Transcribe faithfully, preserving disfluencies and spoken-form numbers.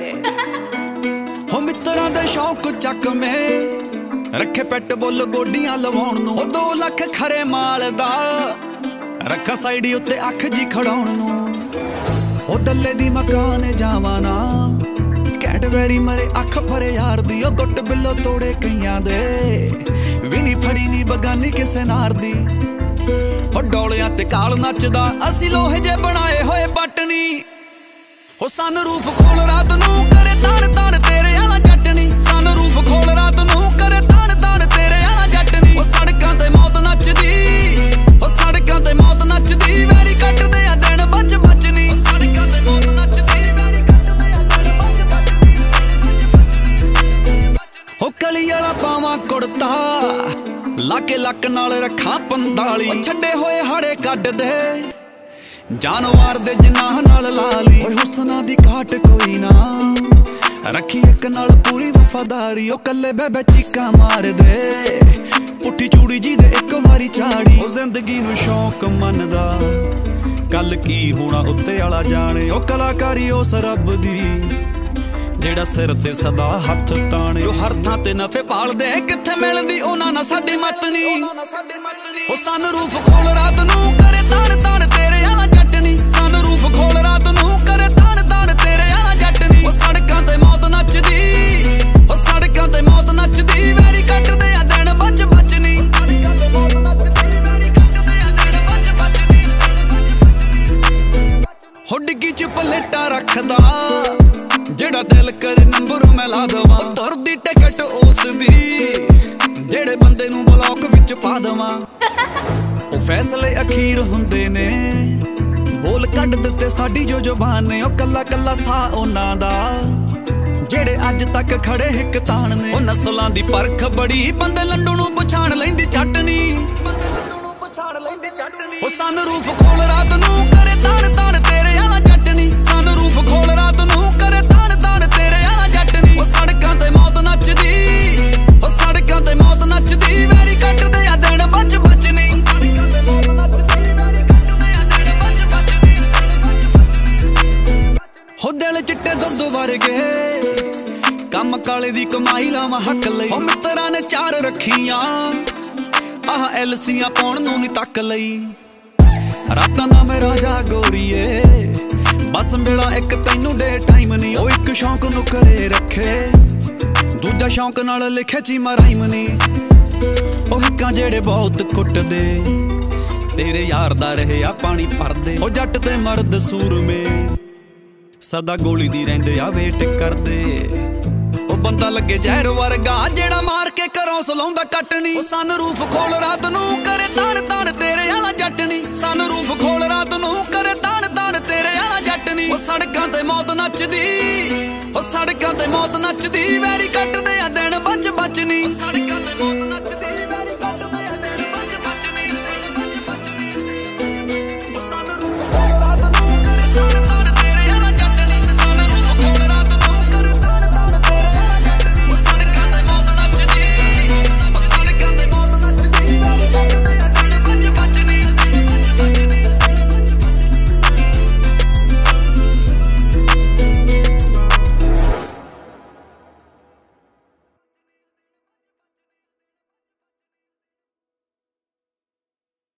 तेरे हो मित्रां दे शौक चक में रखे पेट बुल गोडियां लवाउण नूं दो लख खरे माल दा रखा साइडी उत्ते अख जी खड़ाउण नूं ओ डल्ले दी मकान जावां ना कैडबैरी मरे अख भरे यार दी ओ गुट बिल्लो तोड़े कईयां दे भी नी फड़ी नी बगानी किसे नार दी ओ डोलियां ते काल नचदा असी लोहे जे बनाए होए बटनी ओ सन रूफ खोल रात नूं करे ताड़ ताड़ तेरे आला जटनी सन रूफ खोल रात नूं करे ताड़ ताड़ तेरे आला जटनी ओ सड़कां ते मौत नचदी ओ सड़कां ते मौत नचदी वैरी कटदे आ दिन बच बचनी ओ सड़कां ते मौत नचदी वैरी कटदे आ दिन बच बचनी ओ कली वाला पावां कुड़ता लाके लक नाल रखा पंताली छड्डे होए हाड़े कड्ड दे जानवर दे जनाह नाल लाली ओए हुस्ना दी घाट कोई ना रखी एक नाल पूरी वफादारी ओ कल्ले बेबे चीका मार दे पुट्ठी चूड़ी जी दे एक वारी चाड़ी ओ जिंदगी नूं शौक मनदा कल की होना उत्ते आला जाने ओ कलाकारी उस रब दी जेड़ा सिर ते सदा हथ ताने जो हर थां ते नफे पालदे किथे मिलदी ओना ना साडी मत नी ओ सन रूफ खोल रात नूं करे ताड़ ताड़ तेरे आला जटनी सन रूफ खोल रात नूं करे ताड़ ताड़ तेरे आला जटनी ओ सड़कां ते मौत नचदी ओ सड़कां ते मौत नचदी वैरी कटदे आ दिन बच बचनी सड़कां ते मौत नचदी वैरी कटदे आ दिन बच बचनी हो डिग्गी च पलेटा रखदा जेड़ा दिल करे नंबर मैं ला दवा तुर दी टिकट उस दी जेड़े बंदे नूं ब्लॉक विच पा दवा ओ फैसले अखीर हुंदे ने बोल कट दिते साडी जो जुबान ने ओ कल्ला कल्ला सा ओना दा जेड़े अज तक खड़े हिक तान ने ओ नस्लां दी परख बड़ी बंदे लंडू नूं पछाण लैंदी चटनी बंदे लंडू नूं पछाण लैंदी चटनी ओ सन रूफ खोल रात नूं करे ताड़ ताड़ तेरे आला जटनी सन रूफ खोल रात नूं करे ताड़ ताड़ तेरे आला जटनी ओ सड़कां ते मौत नचदी ओ सड़कां ते मौत नचदी वैरी कटदे आ दिन बच बचनी सड़कां ते मौत नचदी वैरी कटदे आ दिन बच बचनी हो दिल चिट्टे दुੱਧ वर्गे कम काले दी कमाई लावां हक लई ओ मित्रां ने चार रखियां आह एलसियां पाउण नूं नी तक लई रातां दा मैं राजा गोरीए बस मेरा एक तैनू दे टाइम नी ओ एक शौक नूं करे रखे दूजा शौक नाल लिखे चीमा राइम नी ओ हिक्कां जेड़े बहुत कुटदे तेरे यार दा रहे आ पानी भरदे ओ जट ते मर्द सूर में सदा गोली दी रहिंदे आ वेट करदे ओ बंदा लगे जहर वर्गा जेड़ा मार के घरों सलाउंदा कटनी ओ सन रूफ खोल रात नूं करे ताड़ ताड़ तेरे आला जटनी सन रूफ खोल रात नूं करे ताड़ ताड़ तेरे आला जटनी ओ सड़कां ते मौत नचदी ओ सड़कां ते मौत नचदी वैरी कटदे आ दिन बच बचनी।